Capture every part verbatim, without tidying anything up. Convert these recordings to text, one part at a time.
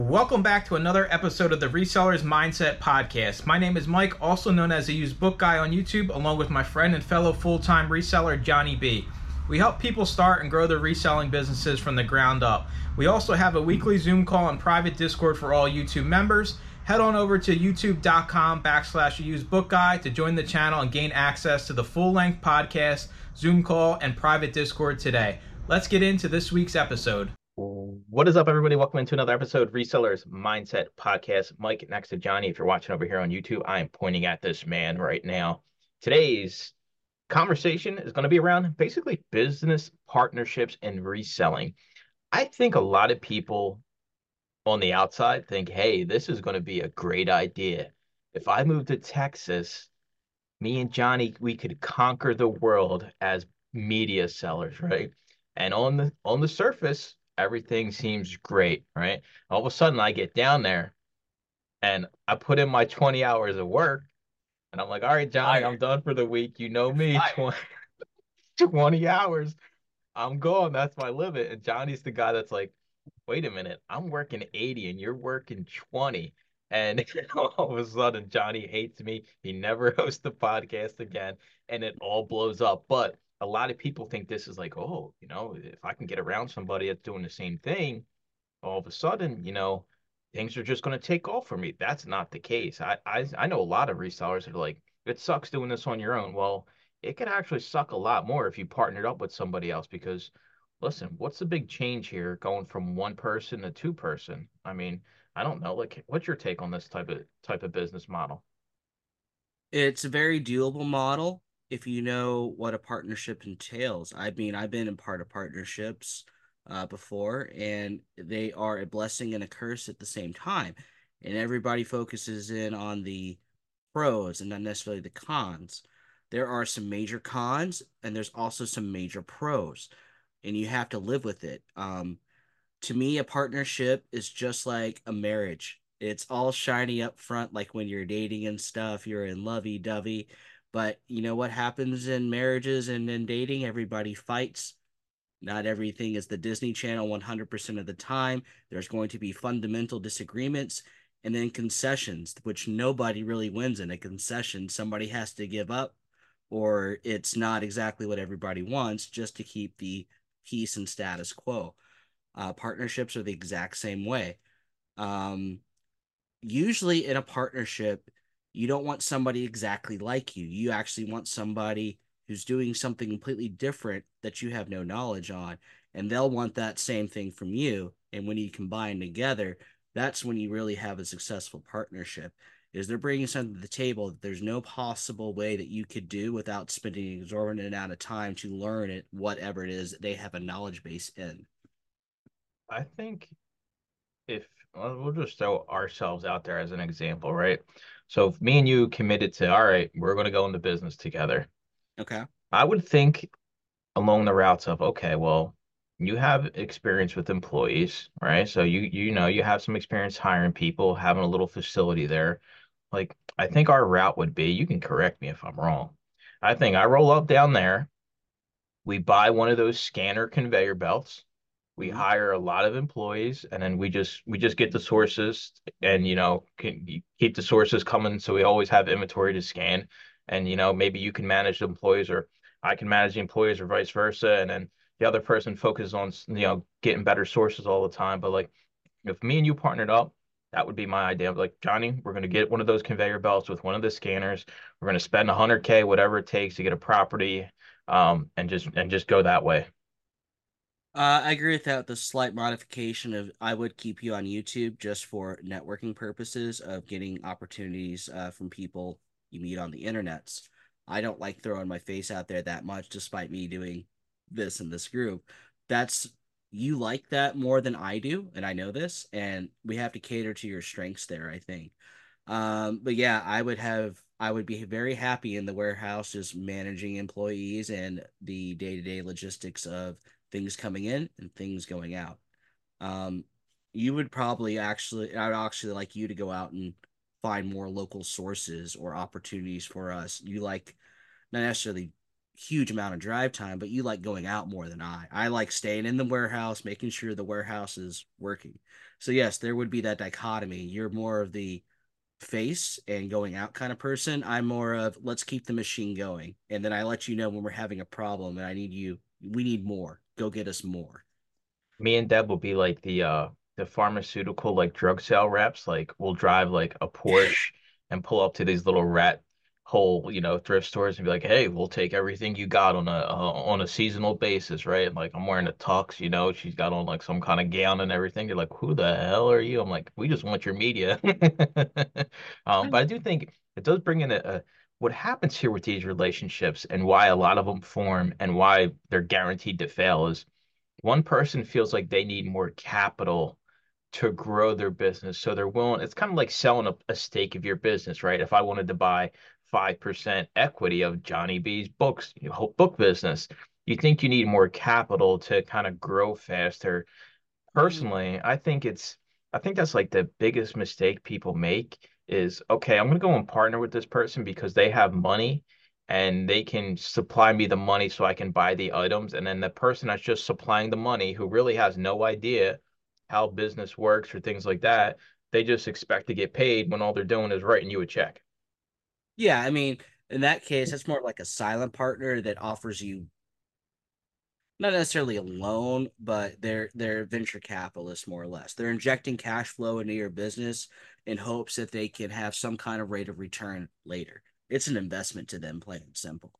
Welcome back to another episode of the Resellers Mindset Podcast. My name is Mike, also known as the Used Book Guy on YouTube, along with my friend and fellow full-time reseller, Johnny B. We help people start and grow their reselling businesses from the ground up. We also have a weekly Zoom call and private Discord for all YouTube members. Head on over to youtube.com backslash Used Book Guy to join the channel and gain access to the full-length podcast, Zoom call, and private Discord today. Let's get into this week's episode. What is up, everybody? Welcome into another episode of Resellers Mindset Podcast. Mike next to Johnny. If you're watching over here on YouTube, I am pointing at this man right now. Today's conversation is going to be around basically business partnerships and reselling. I think a lot of people on the outside think, hey, this is going to be a great idea. If I move to Texas, me and Johnny, we could conquer the world as media sellers, right? And on the on the surface, everything seems great, right? All of a sudden, I get down there and I put in my twenty hours of work, and I'm like, all right, Johnny, I'm done for the week. You know me, twenty, twenty hours, I'm gone. That's my limit. And Johnny's the guy that's like, wait a minute, I'm working eighty and you're working twenty. And all of a sudden, Johnny hates me. He never hosts the podcast again, and it all blows up. But a lot of people think this is like, oh, you know, if I can get around somebody that's doing the same thing, all of a sudden, you know, things are just going to take off for me. That's not the case. I, I I know a lot of resellers that are like, it sucks doing this on your own. Well, it could actually suck a lot more if you partnered up with somebody else because listen, what's the big change here going from one person to two person? I mean, I don't know. Like, what's your take on this type of type of business model? It's a very doable model if you know what a partnership entails. I mean, I've been in part of partnerships uh, before, and they are a blessing and a curse at the same time. And everybody focuses in on the pros and not necessarily the cons. There are some major cons, and there's also some major pros, and you have to live with it. Um, to me, a partnership is just like a marriage. It's all shiny up front, like when you're dating and stuff, you're in lovey dovey. But you know what happens in marriages and in dating? Everybody fights. Not everything is the Disney Channel one hundred percent of the time. There's going to be fundamental disagreements and then concessions, which nobody really wins in a concession. Somebody has to give up, or it's not exactly what everybody wants just to keep the peace and status quo. Uh, partnerships are the exact same way. Um, Usually in a partnership, you don't want somebody exactly like you. You actually want somebody who's doing something completely different that you have no knowledge on, and they'll want that same thing from you. And when you combine together, that's when you really have a successful partnership. Is they're bringing something to the table that there's no possible way that you could do without spending an exorbitant amount of time to learn it, whatever it is that they have a knowledge base in. I think if well, we'll just throw ourselves out there as an example, right? So if me and you committed to, all right, we're going to go into business together. Okay. I would think along the routes of, okay, well, you have experience with employees, right? So you you know you have some experience hiring people, having a little facility there. Like I think our route would be, you can correct me if I'm wrong. I think I roll up down there, we buy one of those scanner conveyor belts, we Mm-hmm. hire a lot of employees, and then we just we just get the sources and you know can keep the sources coming so we always have inventory to scan. And you know, maybe you can manage the employees or I can manage the employees or vice versa. And then the other person focuses on you know getting better sources all the time. But like if me and you partnered up, that would be my idea of like, Johnny, we're going to get one of those conveyor belts with one of the scanners. We're going to spend one hundred K, whatever it takes to get a property, um, and just and just go that way. Uh, I agree with that. The slight modification of I would keep you on YouTube just for networking purposes of getting opportunities uh, from people you meet on the internets. I don't like throwing my face out there that much, despite me doing this in this group. That's You like that more than I do, and I know this, and we have to cater to your strengths there, I think. Um, but yeah, I would have I would be very happy in the warehouse just managing employees and the day-to-day logistics of things coming in and things going out. Um, you would probably actually, I'd actually like you to go out and find more local sources or opportunities for us. You like not necessarily huge amount of drive time, but you like going out more than I. I like staying in the warehouse, making sure the warehouse is working. So yes, there would be that dichotomy. You're more of the face and going out kind of person. I'm more of let's keep the machine going. And then I let you know when we're having a problem and I need you, we need more. Go get us more. Me and Deb will be like the uh the pharmaceutical like drug sale reps. Like we'll drive like a Porsche and pull up to these little rat hole, you know, thrift stores and be like, "Hey, we'll take everything you got on a uh, on a seasonal basis, right?" And like I'm wearing a tux, you know, she's got on like some kind of gown and everything. You're like, "Who the hell are you?" I'm like, "We just want your media." Um, but I do think it does bring in a, a what happens here with these relationships and why a lot of them form and why they're guaranteed to fail is one person feels like they need more capital to grow their business. So they're willing, it's kind of like selling a, a stake of your business, right? If I wanted to buy five percent equity of Johnny B's books, you know, book business, you think you need more capital to kind of grow faster. Mm. Personally, I think it's, I think that's like the biggest mistake people make is, okay, I'm going to go and partner with this person because they have money and they can supply me the money so I can buy the items. And then the person that's just supplying the money who really has no idea how business works or things like that, they just expect to get paid when all they're doing is writing you a check. Yeah, I mean, in that case, it's more like a silent partner that offers you not necessarily a loan, but they're they're venture capitalists more or less. They're injecting cash flow into your business in hopes that they can have some kind of rate of return later. It's an investment to them, plain and simple.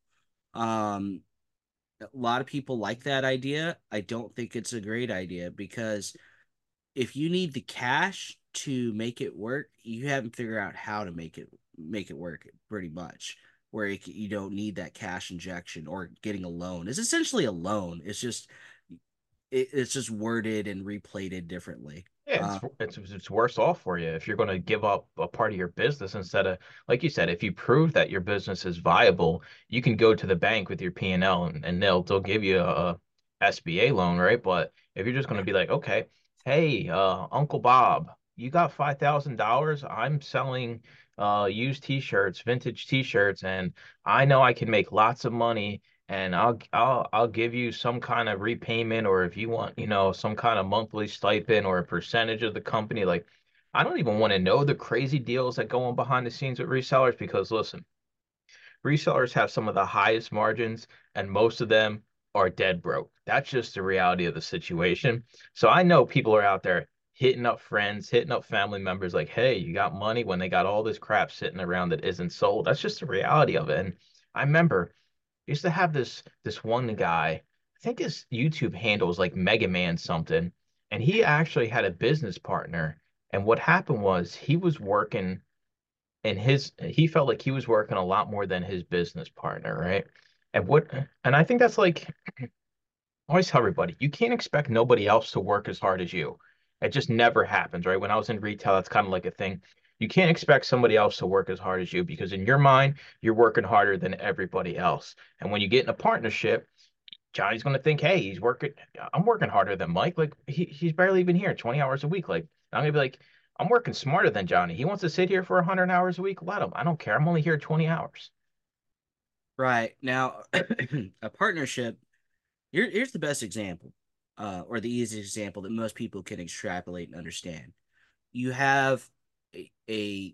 Um, a lot of people like that idea. I don't think it's a great idea because if you need the cash to make it work, you haven't figured out how to make it make it work pretty much. Where you, you don't need that cash injection or getting a loan. It's essentially a loan. It's just it, it's just worded and replated differently. Yeah, Uh, it's it's it's worse off for you if you're going to give up a part of your business instead of, like you said, if you prove that your business is viable, you can go to the bank with your P and L and, and they'll they'll give you a, S B A loan, right? But if you're just going to be like, okay, hey, uh, Uncle Bob, you got five thousand dollars. I'm selling uh used t-shirts, vintage t-shirts, and I know I can make lots of money and I'll I'll I'll give you some kind of repayment or if you want, you know, some kind of monthly stipend or a percentage of the company. Like, I don't even want to know the crazy deals that go on behind the scenes with resellers because listen, resellers have some of the highest margins and most of them are dead broke. That's just the reality of the situation. So I know people are out there hitting up friends, hitting up family members like, "Hey, you got money," when they got all this crap sitting around that isn't sold. That's just the reality of it. And I remember used to have this this one guy, I think his YouTube handle was like Mega Man something, and he actually had a business partner. And what happened was he was working and his he felt like he was working a lot more than his business partner, right? And what and I think that's like I always tell everybody, you can't expect nobody else to work as hard as you. It just never happens, right? When I was in retail, that's kind of like a thing. You can't expect somebody else to work as hard as you because in your mind, you're working harder than everybody else. And when you get in a partnership, Johnny's going to think, hey, he's working, I'm working harder than Mike. Like he, he's barely even here twenty hours a week. Like I'm going to be like, I'm working smarter than Johnny. He wants to sit here for one hundred hours a week. Let him. I don't care. I'm only here twenty hours. right now, a partnership. Here, here's the best example, uh, or the easiest example that most people can extrapolate and understand. You have a, a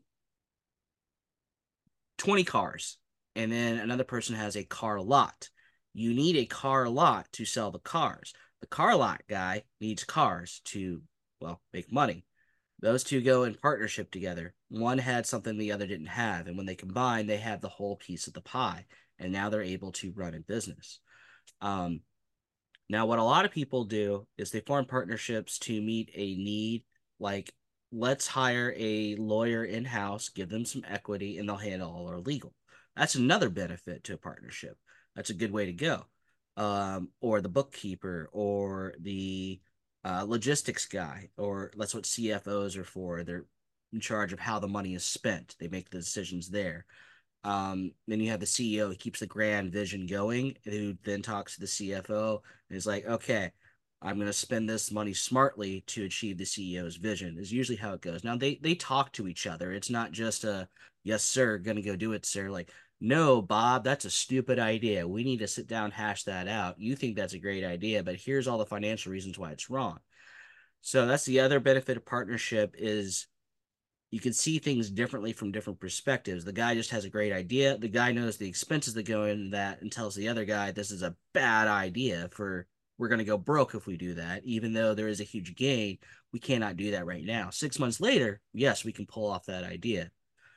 twenty cars, and then another person has a car lot. You need a car lot to sell the cars. The car lot guy needs cars to, well, make money. Those two go in partnership together. One had something the other didn't have, and when they combine, they have the whole piece of the pie, and now they're able to run a business. Um, Now, what a lot of people do is they form partnerships to meet a need, like let's hire a lawyer in house, give them some equity, and they'll handle all our legal. That's another benefit to a partnership. That's a good way to go. Um, or the bookkeeper, or the uh, logistics guy, or that's what C F Os are for. They're in charge of how the money is spent. They make the decisions there. Um, then you have the C E O who keeps the grand vision going, who then talks to the C F O and is like, okay, I'm going to spend this money smartly to achieve the C E O's vision, is usually how it goes. Now, they, they talk to each other. It's not just a, yes, sir, going to go do it, sir. Like, No, Bob, that's a stupid idea. We need to sit down, hash that out. You think that's a great idea, but here's all the financial reasons why it's wrong. So that's the other benefit of partnership is you can see things differently from different perspectives. The guy just has a great idea. The guy knows the expenses that go in that and tells the other guy this is a bad idea for we're going to go broke if we do that. Even though there is a huge gain, we cannot do that right now. Six months later, yes, we can pull off that idea.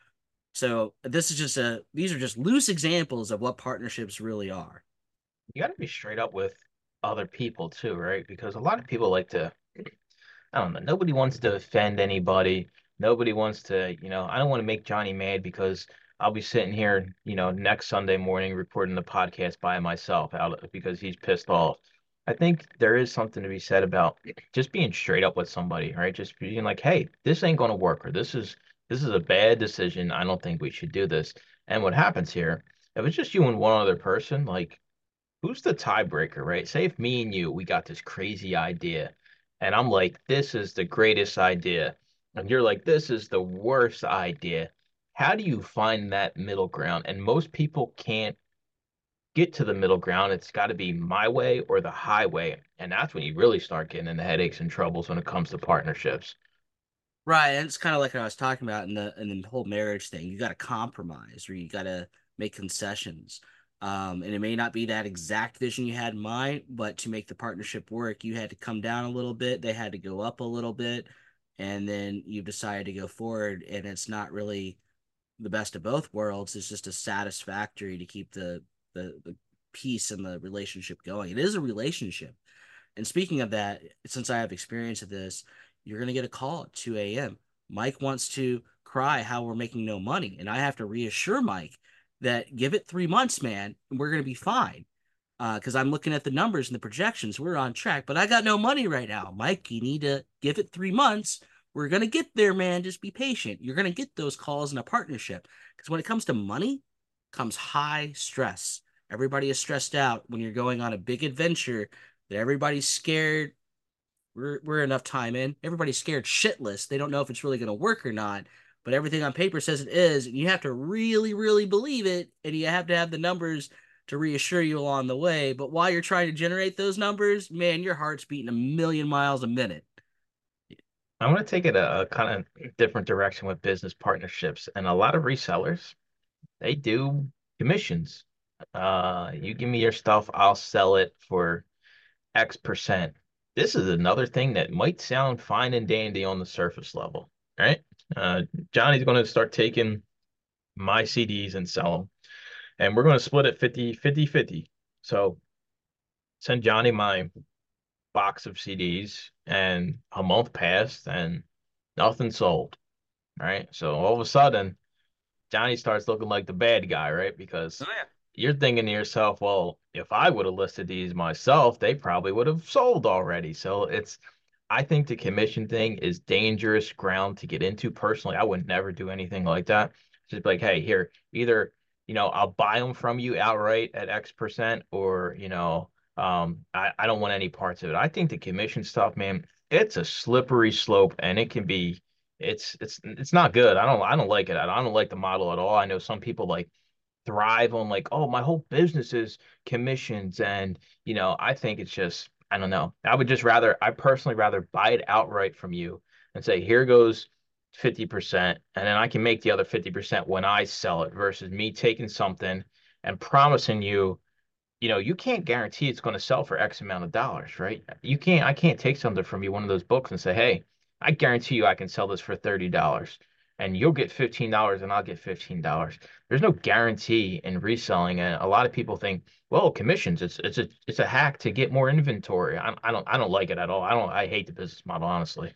So this is just a these are just loose examples of what partnerships really are. You got to be straight up with other people too, right? Because a lot of people like to, I don't know, nobody wants to offend anybody. Nobody wants to, you know, I don't want to make Johnny mad because I'll be sitting here, you know, next Sunday morning recording the podcast by myself out because he's pissed off. I think there is something to be said about just being straight up with somebody, right? Just being like, hey, this ain't going to work, or this is this is a bad decision. I don't think we should do this. And what happens here, if it's just you and one other person, like who's the tiebreaker, right? Say if me and you, we got this crazy idea, and I'm like, this is the greatest idea, and you're like, this is the worst idea. How do you find that middle ground? And most people can't get to the middle ground. It's got to be my way or the highway. And that's when you really start getting into headaches and troubles when it comes to partnerships. Right, and it's kind of like what I was talking about in the in the whole marriage thing. You got to compromise, or you got to make concessions. Um, and it may not be that exact vision you had in mind, but to make the partnership work, you had to come down a little bit. They had to go up a little bit, and then you decided to go forward. And it's not really the best of both worlds. It's just a satisfactory to keep the the the peace and the relationship going. It is a relationship. And speaking of that, since I have experience of this, you're going to get a call at two a m. Mike wants to cry how we're making no money. And I have to reassure Mike that give it three months, man, and we're going to be fine. Because uh, I'm looking at the numbers and the projections. We're on track, but I got no money right now. Mike, you need to give it three months. We're going to get there, man. Just be patient. You're going to get those calls in a partnership. Because when it comes to money, comes high stress. Everybody is stressed out when you're going on a big adventure that everybody's scared. We're we're enough time in. Everybody's scared shitless. They don't know if it's really going to work or not. But everything on paper says it is, and you have to really, really believe it, and you have to have the numbers to reassure you along the way. But while you're trying to generate those numbers, man, your heart's beating a million miles a minute. I'm going to take it a, a kind of different direction with business partnerships. And a lot of resellers, they do commissions. Uh, you give me your stuff, I'll sell it for X percent. This is another thing that might sound fine and dandy on the surface level, right? Uh, Johnny's going to start taking my C Ds and sell them, and we're going to split it fifty, fifty, fifty. So send Johnny my box of C Ds, and a month passed and nothing sold, right? So all of a sudden, Johnny starts looking like the bad guy, right? Because Oh, yeah. you're thinking to yourself, well, if I would have listed these myself, they probably would have sold already. So it's, I think the commission thing is dangerous ground to get into. Personally, I would never do anything like that. Just be like, hey, here, either, you know, I'll buy them from you outright at X percent, or, you know, um, I, I don't want any parts of it. I think the commission stuff, man, it's a slippery slope, and it can be, it's it's it's not good. I don't I don't like it. I don't like the model at all. I know some people like thrive on like, oh, my whole business is commissions. And, you know, I think it's just, I don't know. I would just rather, I personally rather buy it outright from you and say, here goes fifty percent. And then I can make the other fifty percent when I sell it versus me taking something and promising you, you know, you can't guarantee it's going to sell for X amount of dollars, right? You can't, I can't take something from you, one of those books, and say, hey, I guarantee you I can sell this for thirty dollars and you'll get fifteen dollars and I'll get fifteen dollars. There's no guarantee in reselling. And a lot of people think, well, commissions, it's, it's a, it's a hack to get more inventory. I, I don't, I don't like it at all. I don't, I hate the business model, honestly.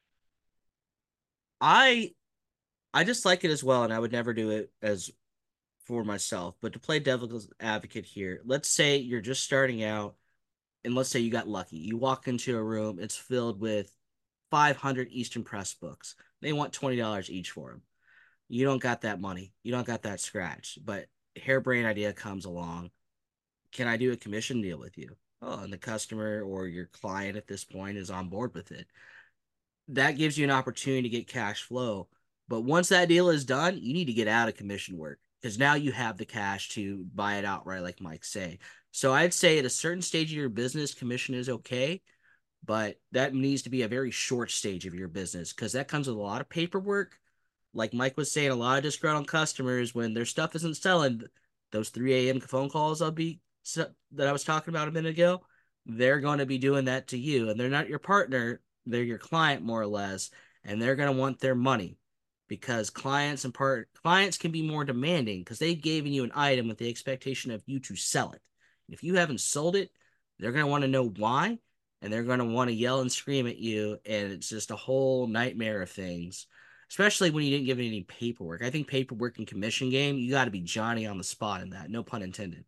I I just like it as well, and I would never do it as for myself. But to play devil's advocate here, let's say you're just starting out, and let's say you got lucky. You walk into a room, it's filled with five hundred Eastern Press books. They want twenty dollars each for them. You don't got that money. You don't got that scratch. But harebrained idea comes along. Can I do a commission deal with you? Oh, and the customer or your client at this point is on board with it. That gives you an opportunity to get cash flow. But once that deal is done, you need to get out of commission work. because now you have the cash to buy it outright, like Mike say. So I'd say at a certain stage of your business, commission is okay, but that needs to be a very short stage of your business because that comes with a lot of paperwork. Like Mike was saying, a lot of disgruntled customers when their stuff isn't selling, those three a m phone calls I'll be that I was talking about a minute ago, they're going to be doing that to you, and they're not your partner, they're your client more or less, and they're going to want their money because clients and part clients can be more demanding because they've given you an item with the expectation of you to sell it. If you haven't sold it, they're going to want to know why, and they're going to want to yell and scream at you, and it's just a whole nightmare of things, especially when you didn't give any paperwork. I think paperwork and commission game, you got to be Johnny on the spot in that, no pun intended.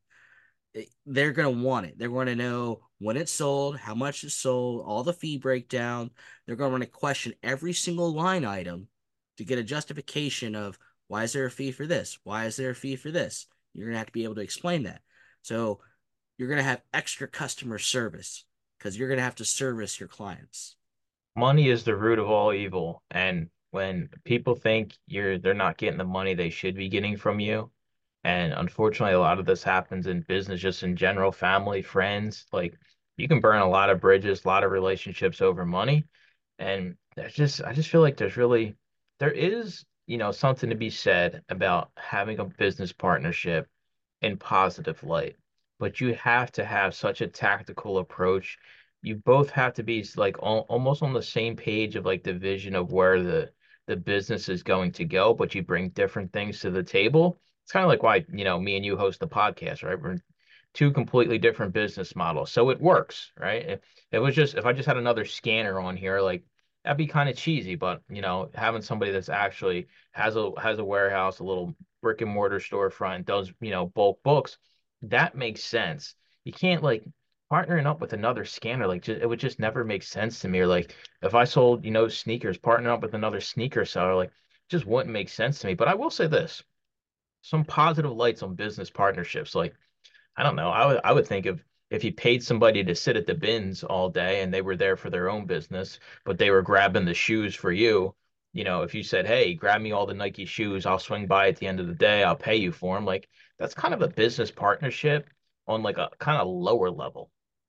They're going to want it. They're going to know when it's sold, how much it's sold, all the fee breakdown. They're going to want to question every single line item to get a justification of why is there a fee for this? Why is there a fee for this? You're going to have to be able to explain that. So you're going to have extra customer service because you're going to have to service your clients. Money is the root of all evil. And when people think you're they're not getting the money they should be getting from you, and unfortunately, a lot of this happens in business, just in general, family, friends. Like you can burn a lot of bridges, a lot of relationships over money. And there's just, I just feel like there's really, there is, you know, something to be said about having a business partnership in positive light. But you have to have such a tactical approach. You both have to be like al almost on the same page of like the vision of where the the business is going to go, but you bring different things to the table. It's kind of like why, you know, me and you host the podcast, right? We're two completely different business models. So it works, right? If it was just if I just had another scanner on here, like that'd be kind of cheesy, but you know, having somebody that's actually has a has a warehouse, a little brick and mortar storefront, does, you know, bulk books, that makes sense. You can't like partnering up with another scanner, like just, it would just never make sense to me. Or like if I sold, you know, sneakers, partnering up with another sneaker seller, like just wouldn't make sense to me. But I will say this, some positive lights on business partnerships. Like, I don't know, I would I would think of if you paid somebody to sit at the bins all day and they were there for their own business, but they were grabbing the shoes for you, you know, if you said, "Hey, grab me all the Nike shoes, I'll swing by at the end of the day, I'll pay you for them." Like, that's kind of a business partnership on like a kind of lower level.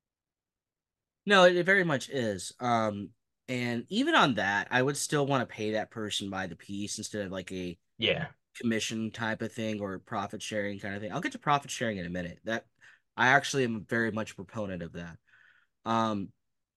No, it very much is. Um, and even on that, I would still want to pay that person by the piece instead of like a Yeah. commission type of thing or profit sharing kind of thing. I'll get to profit sharing in a minute. That I actually am very much a proponent of that. Um,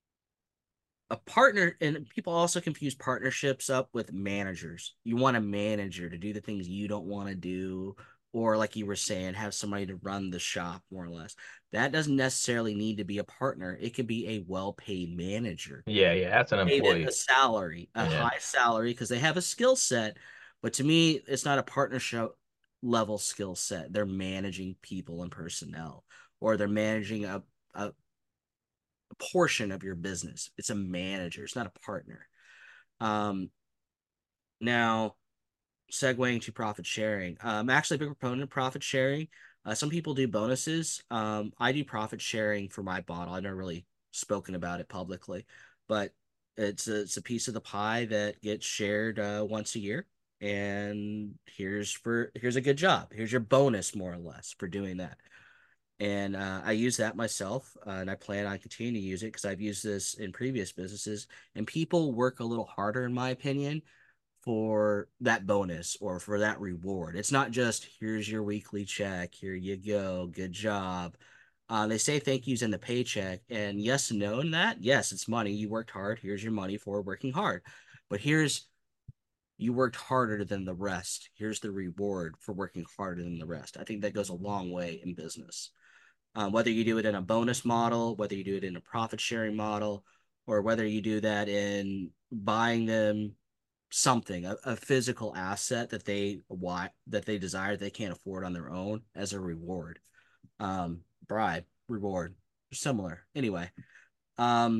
a partner, and people also confuse partnerships up with managers. You want a manager to do the things you don't want to do, or like you were saying, have somebody to run the shop more or less. That doesn't necessarily need to be a partner. It could be a well-paid manager. Yeah, yeah, that's an Pay them a employee. salary, a Yeah. high salary, because they have a skill set. But to me, it's not a partnership level skill set. They're managing people and personnel, or they're managing a, a portion of your business. It's a manager. It's not a partner. Um, now, segueing to profit sharing, uh, I'm actually a big proponent of profit sharing. Uh, some people do bonuses. Um, I do profit sharing for my bottle. I've never really spoken about it publicly, but it's a, it's a piece of the pie that gets shared uh, once a year. And here's for here's a good job. Here's your bonus, more or less, for doing that. And uh, I use that myself, uh, and I plan on continuing to use it because I've used this in previous businesses. And people work a little harder, in my opinion, for that bonus or for that reward. It's not just here's your weekly check, here you go, good job. Uh, they say thank yous in the paycheck, and yes and no in that. Yes, it's money. You worked hard. Here's your money for working hard. But here's you worked harder than the rest. Here's the reward for working harder than the rest. I think that goes a long way in business. Um, whether you do it in a bonus model, whether you do it in a profit sharing model, or whether you do that in buying them something, a, a physical asset that they want, that they desire they can't afford on their own as a reward. Um, bribe, reward, similar. Anyway, um,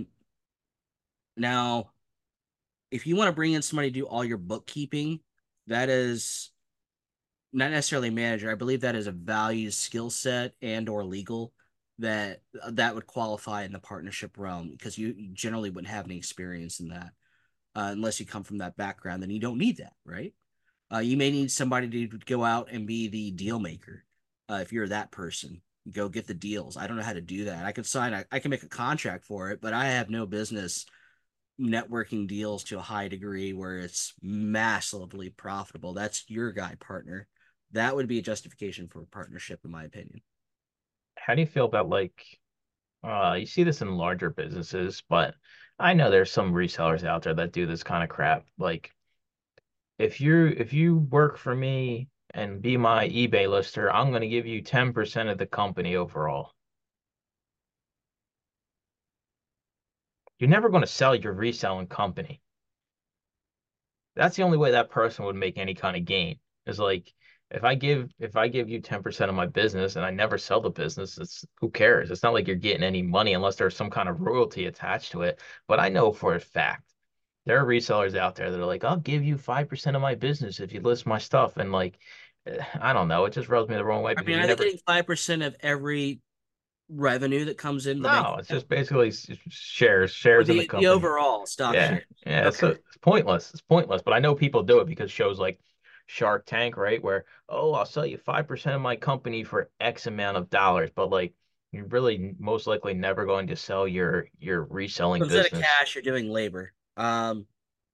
now if you want to bring in somebody to do all your bookkeeping, that is not necessarily manager. I believe that is a values skill set and or legal that that would qualify in the partnership realm because you generally wouldn't have any experience in that uh, unless you come from that background. Then you don't need that, right? Uh, you may need somebody to go out and be the deal maker. Uh, if you're that person, go get the deals. I don't know how to do that. I could sign, I, I can make a contract for it, but I have no business networking deals to a high degree where it's massively profitable. That's your guy partner. That would be a justification for a partnership, in my opinion. How do you feel about like uh you see this in larger businesses, but I know there's some resellers out there that do this kind of crap. Like if you if you work for me and be my eBay lister, I'm going to give you ten percent of the company overall. You're never going to sell your reselling company. That's the only way that person would make any kind of gain. Is like if I give if I give you ten percent of my business and I never sell the business, it's who cares? It's not like you're getting any money unless there's some kind of royalty attached to it. But I know for a fact there are resellers out there that are like, I'll give you five percent of my business if you list my stuff. And like, eh, I don't know, it just rubs me the wrong way I because mean, you are they never, getting five percent of every revenue that comes in the bank no, it's account? just basically s- shares, Or shares in the the, the company. overall stock Yeah. share? Yeah. So Okay. it's pointless. It's pointless. But I know people do it because shows like Shark Tank, right? Where, oh, I'll sell you five percent of my company for X amount of dollars. But like, you're really most likely never going to sell your your reselling So instead of business. cash, you're doing labor. Um,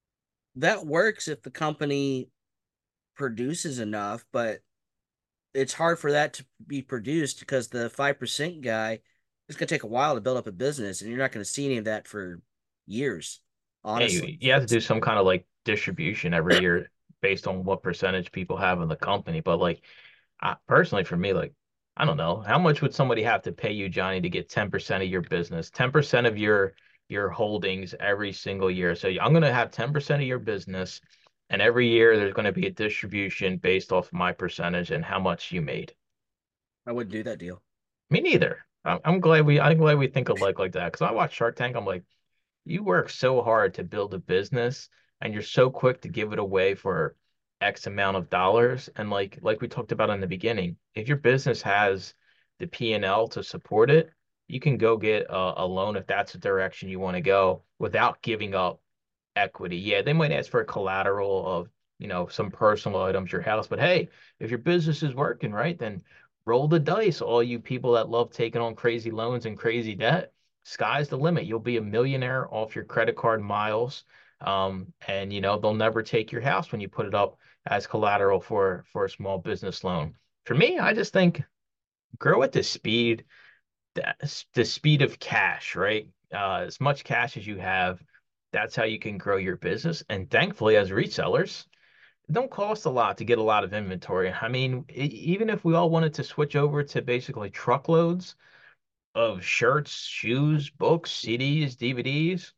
that works if the company produces enough, but it's hard for that to be produced because the five percent guy, it's going to take a while to build up a business, and you're not going to see any of that for years, Yeah, honestly. you, you have to do some kind of like distribution every year based on what percentage people have in the company. But like, I, personally, for me, like, I don't know, how much would somebody have to pay you, Johnny, to get ten percent of your business, ten percent of your your holdings every single year? So I'm going to have ten percent of your business, and every year there's going to be a distribution based off my percentage and how much you made. I wouldn't do that deal. Me neither. I'm, I'm glad we I'm glad we think alike like that because I watch Shark Tank. I'm like, you work so hard to build a business and you're so quick to give it away for X amount of dollars. And like like we talked about in the beginning, if your business has the P and L to support it, you can go get a, a loan if that's the direction you want to go without giving up equity. Yeah, they might ask for a collateral of, you know, some personal items, your house, but hey, if your business is working, right, then roll the dice, all you people that love taking on crazy loans and crazy debt. Sky's the limit. You'll be a millionaire off your credit card miles. Um, and you know, they'll never take your house when you put it up as collateral for for a small business loan. For me, I just think grow at the speed, the, the speed of cash, right? Uh, as much cash as you have, that's how you can grow your business. And thankfully, as resellers, it don't cost a lot to get a lot of inventory. I mean, e- even if we all wanted to switch over to basically truckloads of shirts, shoes, books, C Ds, D V Ds,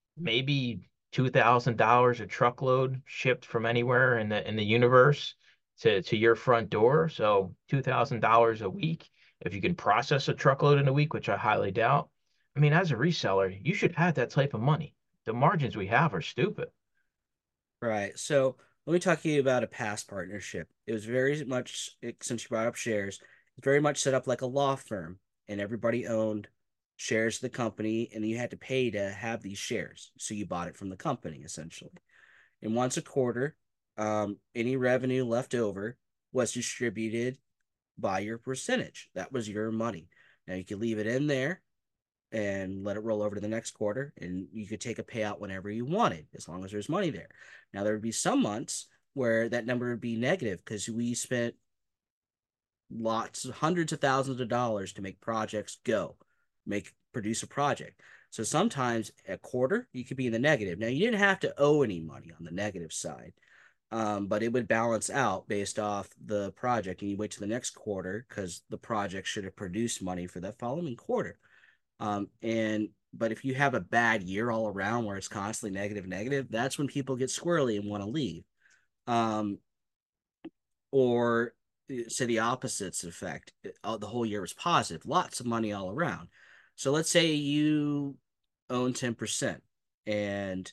maybe two thousand dollars a truckload shipped from anywhere in the in the universe to to your front door. So two thousand dollars a week. If you can process a truckload in a week, which I highly doubt. I mean, as a reseller, you should have that type of money. The margins we have are stupid. Right. So let me talk to you about a past partnership. It was very much, it, since you brought up shares, it's very much set up like a law firm, and everybody owned shares of the company, and you had to pay to have these shares. So you bought it from the company, essentially. And once a quarter, um, any revenue left over was distributed by your percentage. That was your money. Now you could leave it in there and let it roll over to the next quarter, and you could take a payout whenever you wanted, as long as there's money there. Now there would be some months where that number would be negative because we spent lots, hundreds of thousands of dollars to make projects go, make produce a project. So sometimes a quarter you could be in the negative. Now you didn't have to owe any money on the negative side, um, but it would balance out based off the project, and you wait to the next quarter because the project should have produced money for that following quarter. Um, and but if you have a bad year all around where it's constantly negative, negative, that's when people get squirrely and want to leave. Um, or uh, say the opposite's effect. Uh, the whole year was positive, lots of money all around. So let's say you own ten percent and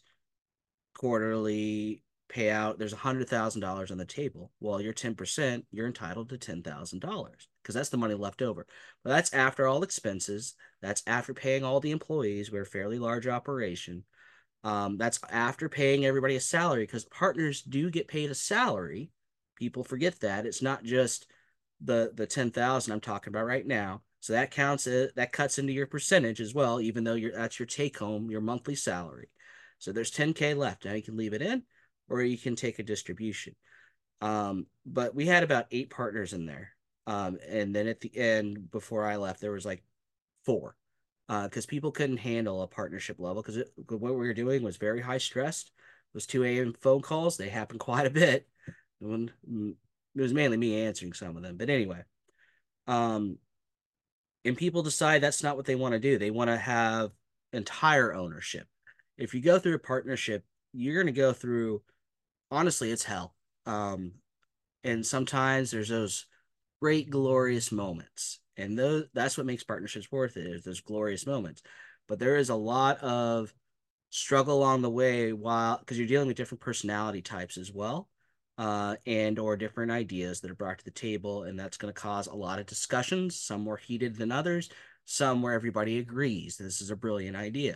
quarterly payout, there's a hundred thousand dollars on the table. Well, you're ten percent, you're entitled to ten thousand dollars because that's the money left over. But that's after all expenses. That's after paying all the employees. We're a fairly large operation. Um, that's after paying everybody a salary because partners do get paid a salary. People forget that. It's not just the the ten thousand I'm talking about right now. So that counts it, that cuts into your percentage as well, even though you're that's your take home, your monthly salary. So there's ten K left. Now you can leave it in or you can take a distribution. Um, but we had about eight partners in there. Um, and then at the end, before I left, there was like four because uh, people couldn't handle a partnership level because what we were doing was very high stressed. Those two a m phone calls, they happened quite a bit. When, it was mainly me answering some of them. But anyway, um, and people decide that's not what they want to do. They want to have entire ownership. If you go through a partnership, you're going to go through, honestly, it's hell. Um, and sometimes there's those great, glorious moments. And those, that's what makes partnerships worth it, is those glorious moments. But there is a lot of struggle along the way while, because you're dealing with different personality types as well, uh, and or different ideas that are brought to the table. And that's going to cause a lot of discussions, some more heated than others, some where everybody agrees this is a brilliant idea.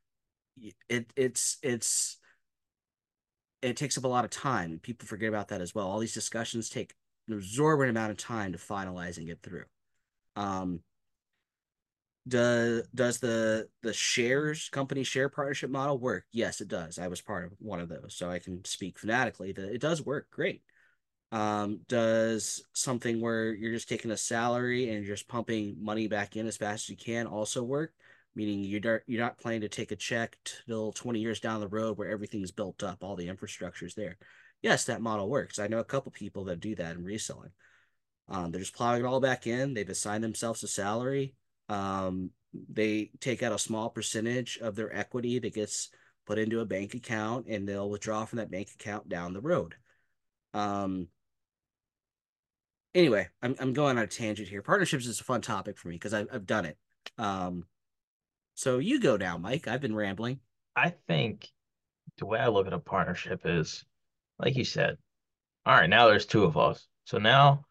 It, it's, it's, it takes up a lot of time. People forget about that as well. All these discussions take an absorbent amount of time to finalize and get through. Um, does does the the shares company share partnership model work? Yes, it does. I was part of one of those, so I can speak fanatically that it does work great. Um, does something where you're just taking a salary and you're just pumping money back in as fast as you can also work? Meaning you're you're not planning to take a check till twenty years down the road where everything's built up, all the infrastructure is there. Yes, that model works. I know a couple people that do that in reselling. Um, they're just plowing it all back in. They've assigned themselves a salary. Um, they take out a small percentage of their equity that gets put into a bank account, and they'll withdraw from that bank account down the road. Um, anyway, I'm I'm going on a tangent here. Partnerships is a fun topic for me because I've I've done it. Um, so you go now, Mike. I've been rambling. I think the way I look at a partnership is, like you said, all right, now there's two of us. So now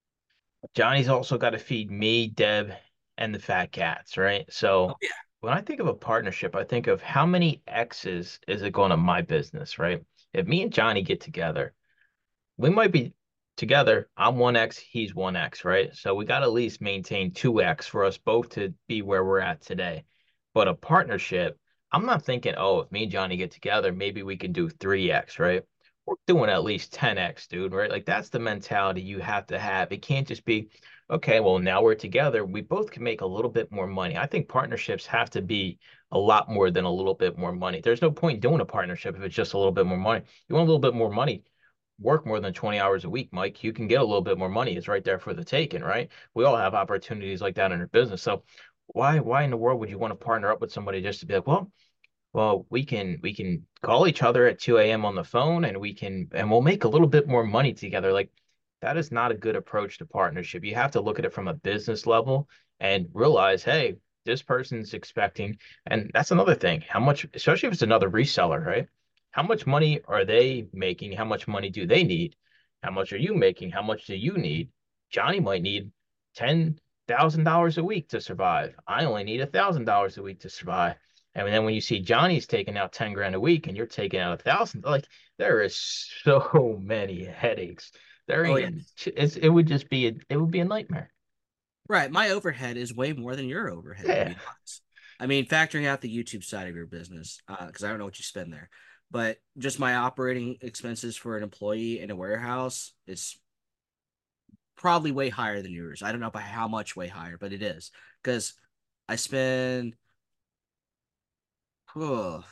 Johnny's also got to feed me, Deb, and the fat cats, right? Oh So yeah. when I think of a partnership, I think of how many X's is it going to my business, right? If me and Johnny get together, we might be together. I'm one X, he's one X, right? So we got to at least maintain two X for us both to be where we're at today. But a partnership, I'm not thinking, oh, if me and Johnny get together, maybe we can do three X, right? We're doing at least ten X, dude, right? Like that's the mentality you have to have. It can't just be, okay, well, now we're together. We both can make a little bit more money. I think partnerships have to be a lot more than a little bit more money. There's no point doing a partnership if it's just a little bit more money. You want a little bit more money, work more than twenty hours a week, Mike. You can get a little bit more money. It's right there for the taking, right? We all have opportunities like that in our business. So why why in the world would you want to partner up with somebody just to be like, well, well, we can we can call each other at two a m on the phone and we can and we'll make a little bit more money together. Like that is not a good approach to partnership. You have to look at it from a business level and realize, hey, this person's expecting, and that's another thing. How much, especially if it's another reseller, right? How much money are they making? How much money do they need? How much are you making? How much do you need? Johnny might need ten thousand dollars a week to survive. I only need a thousand dollars a week to survive. And then when you see Johnny's taking out ten grand a week and you're taking out a thousand, like there is so many headaches. There Oh yeah. ain't, it's, it would just be, a, it would be a nightmare. Right. My overhead is way more than your overhead, to Yeah. be honest. I mean, factoring out the YouTube side of your business, because uh, I don't know what you spend there, but just my operating expenses for an employee in a warehouse is probably way higher than yours. I don't know by how much way higher, but it is because I spend, oh,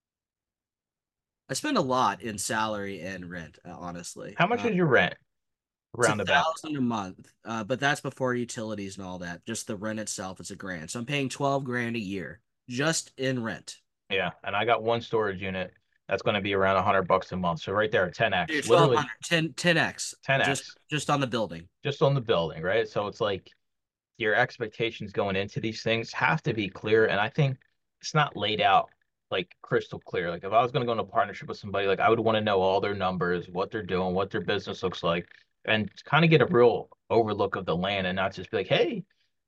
I spend a lot in salary and rent, uh, honestly. How much Uh, is your rent? It's a Roundabout. thousand a month, uh, but that's before utilities and all that. Just the rent itself is a grand. So I'm paying twelve grand a year just in rent. Yeah. And I got one storage unit that's going to be around a hundred bucks a month. So right there, ten X, Dude, twelve hundred, literally ten, ten x just ten X just on the building. just on the building, right? So it's like your expectations going into these things have to be clear. And I think it's not laid out like crystal clear. Like if I was going to go into a partnership with somebody, like I would want to know all their numbers, what they're doing, what their business looks like, and kind of get a real overlook of the land and not just be like, hey,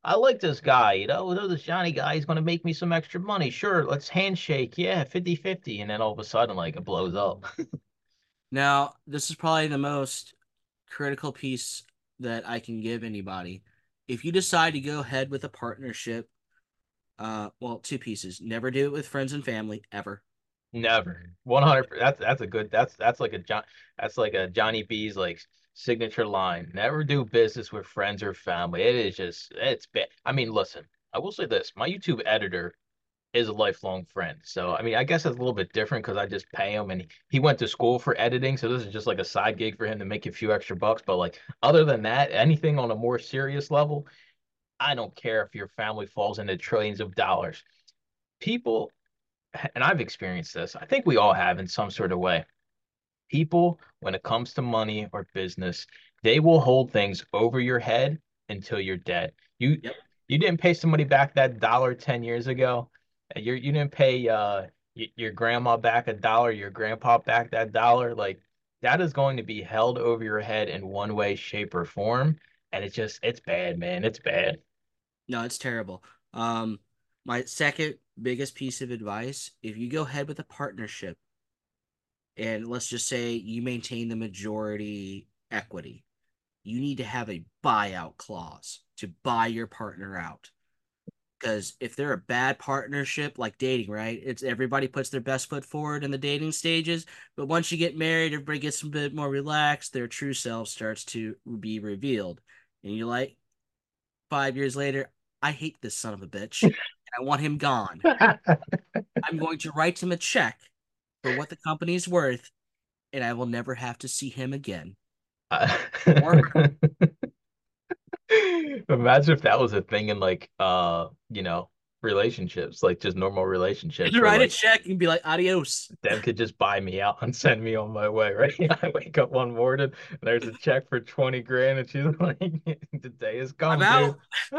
I like this guy, you know, oh, this Johnny guy is going to make me some extra money. Sure, let's handshake. Yeah, fifty fifty. And then all of a sudden, like, it blows up. Now, this is probably the most critical piece that I can give anybody. If you decide to go ahead with a partnership, uh, well, two pieces. Never do it with friends and family ever. Never. one hundred percent. That's that's a good that's that's like a John that's like a Johnny B's like signature line. Never do business with friends or family. It is just it's bad. I mean, listen, I will say this. My YouTube editor is a lifelong friend. So, I mean, I guess it's a little bit different because I just pay him and he, he went to school for editing. So this is just like a side gig for him to make a few extra bucks. But like other than that, anything on a more serious level, I don't care if your family falls into trillions of dollars. People, and I've experienced this, I think we all have in some sort of way. People, when it comes to money or business, they will hold things over your head until you're dead. You Yep. you didn't pay somebody back that dollar ten years ago. And You you didn't pay uh y- your grandma back a dollar, your grandpa back that dollar. Like that is going to be held over your head in one way, shape, or form. And it's just it's bad, man. It's bad. No, it's terrible. Um, my second biggest piece of advice, if you go ahead with a partnership and let's just say you maintain the majority equity, you need to have a buyout clause to buy your partner out. Because if they're a bad partnership, like dating, right? It's everybody puts their best foot forward in the dating stages, but once you get married, everybody gets a bit more relaxed. Their true self starts to be revealed, and you're like, five years later, I hate this son of a bitch, and I want him gone. I'm going to write him a check for what the company's worth, and I will never have to see him again. Or Imagine if that was a thing in like uh, you know, relationships, like just normal relationships where write a like check and be like, adios. Dev could just buy me out and send me on my way, right? I wake up one morning and there's a check for twenty grand and she's like, the day has I'm come, out. dude.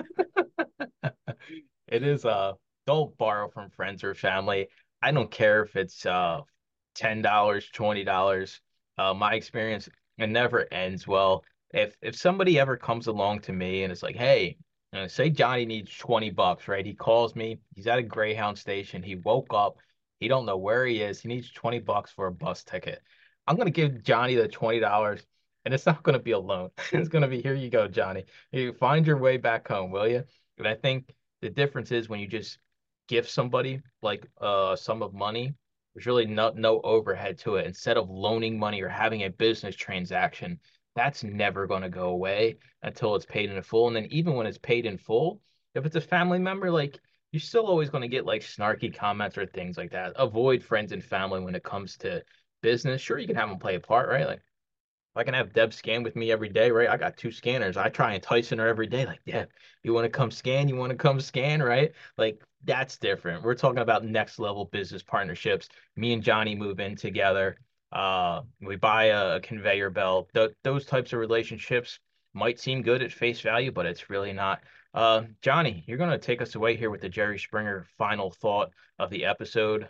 It is uh don't borrow from friends or family. I don't care if it's uh ten dollars, twenty dollars. Uh my experience, it never ends well. If if somebody ever comes along to me and it's like, hey, uh, say Johnny needs twenty bucks, right? He calls me, he's at a Greyhound station, he woke up, he don't know where he is, he needs twenty bucks for a bus ticket. I'm gonna give Johnny the twenty dollars and it's not gonna be a loan. It's gonna be here you go, Johnny. You find your way back home, will you? And I think the difference is when you just give somebody like a sum of money, there's really no no overhead to it. Instead of loaning money or having a business transaction, that's never going to go away until it's paid in full. And then even when it's paid in full, if it's a family member, like you're still always going to get like snarky comments or things like that. Avoid friends and family when it comes to business. Sure, you can have them play a part, right? Like if I can have Deb scan with me every day, right? I got two scanners. I try and Tyson her every day. Like, Deb, you want to come scan? You want to come scan, right? Like, that's different. We're talking about next level business partnerships. Me and Johnny move in together. Uh, we buy a, a conveyor belt. Th- those types of relationships might seem good at face value, but it's really not. Uh, Johnny, you're going to take us away here with the Jerry Springer final thought of the episode.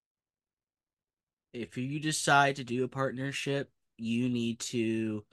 If you decide to do a partnership, you need to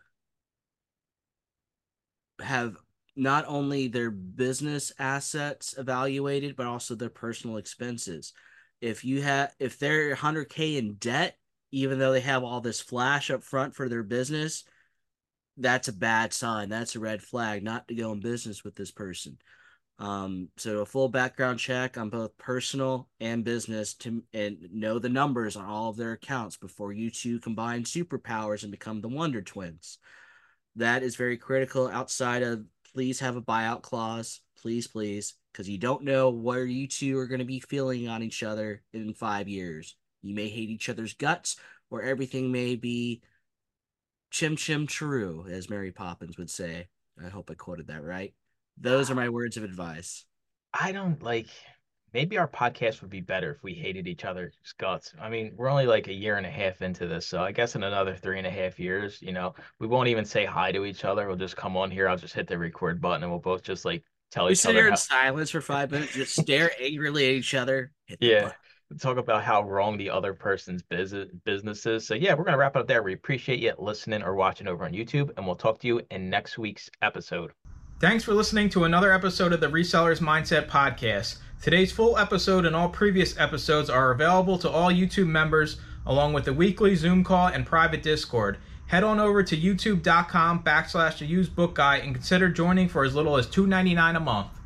have not only their business assets evaluated, but also their personal expenses. If you have, if they're one hundred K in debt, even though they have all this flash up front for their business, that's a bad sign. That's a red flag not to go in business with this person. Um, so a full background check on both personal and business to and know the numbers on all of their accounts before you two combine superpowers and become the Wonder Twins. That is very critical outside of please have a buyout clause. Please, please, because you don't know where you two are going to be feeling on each other in five years. You may hate each other's guts, or everything may be chim chim true, as Mary Poppins would say. I hope I quoted that right. Those are my words of advice. I don't like maybe our podcast would be better if we hated each other's guts. I mean, we're only like a year and a half into this, so I guess in another three and a half years, you know, we won't even say hi to each other. We'll just come on here. I'll just hit the record button and we'll both just like tell We each sit other here in how, silence for five minutes, just stare angrily at each other, hit the yeah, button. talk about how wrong the other person's business business is. So yeah, we're gonna wrap it up there. We appreciate you listening or watching over on YouTube, and we'll talk to you in next week's episode. Thanks for listening to another episode of the Resellers Mindset Podcast. Today's full episode and all previous episodes are available to all YouTube members, along with the weekly Zoom call and private Discord. Head on over to youtube.com backslash the used book guy and consider joining for as little as two dollars and ninety-nine cents a month.